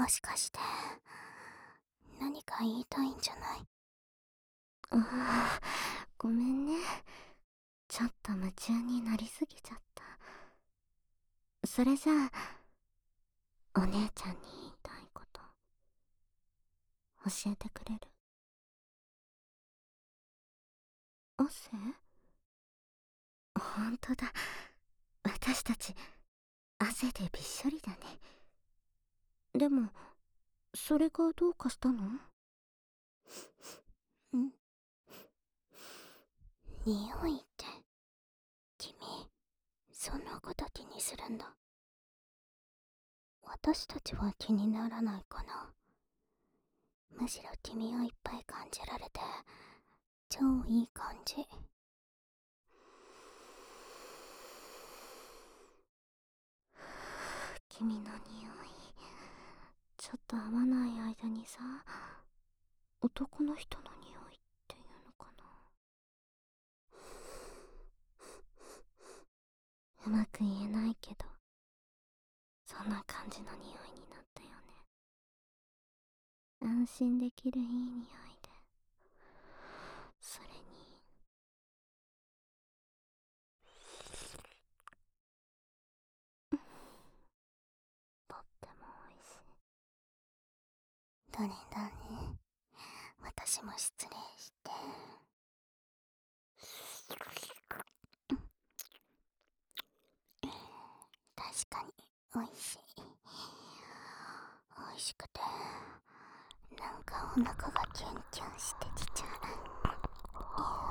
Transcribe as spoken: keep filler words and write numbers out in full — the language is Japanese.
しかして何か言いたいんじゃない？ ああ、ごめんね。ちょっと夢中になりすぎちゃった。それじゃあ、お姉ちゃんに言いたいこと教えてくれる？汗？ほんとだ。私たち汗でびっしょりだね。でもそれがどうかしたの？ ん？匂いって、君そんなこと気にするんだ。私たちは気にならないかな。むしろ君をいっぱい感じられて超いい感じ。 君の匂いちょっと合わない間にさ、男の人の匂いっていうのかな。うまく言えないけど、そんな感じの匂いになったよね。安心できるいい匂いで、それにとっても美味しい。 どれどれ、私も失礼して。確かに美味しい。美味しくてなんかお腹がキュンキュンしてきちゃう。